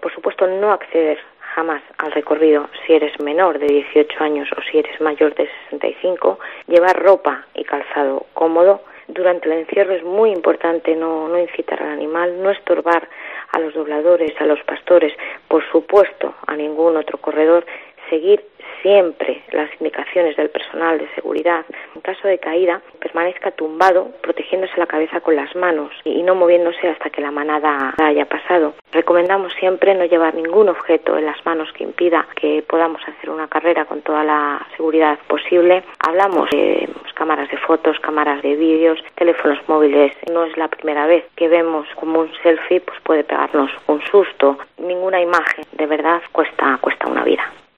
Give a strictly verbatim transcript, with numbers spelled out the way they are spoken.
Por supuesto, no acceder jamás al recorrido si eres menor de dieciocho años o si eres mayor de sesenta y cinco. Llevar ropa y calzado cómodo. Durante el encierro es muy importante no, no incitar al animal, no estorbar a los dobladores, a los pastores, por supuesto a ningún otro corredor, seguir siempre las indicaciones del personal de seguridad. En caso de caída, permanezca tumbado, protegiéndose la cabeza con las manos y no moviéndose hasta que la manada haya pasado. Recomendamos siempre no llevar ningún objeto en las manos que impida que podamos hacer una carrera con toda la seguridad posible. Hablamos de cámaras de fotos, cámaras de vídeos, teléfonos móviles. No es la primera vez que vemos como un selfie pues puede pegarnos un susto. Ninguna imagen de verdad cuesta, cuesta una vida.